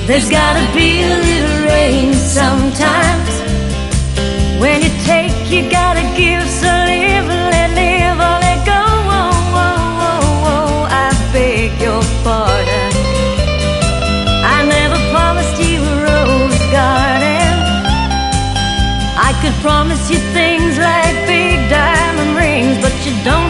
There's gotta be a little rain sometimes. When you take, you gotta give. So live, live, or let go. Oh, oh, oh, oh, I beg your pardon. I never promised you a rose garden. I could promise you things like big diamond rings, but you don't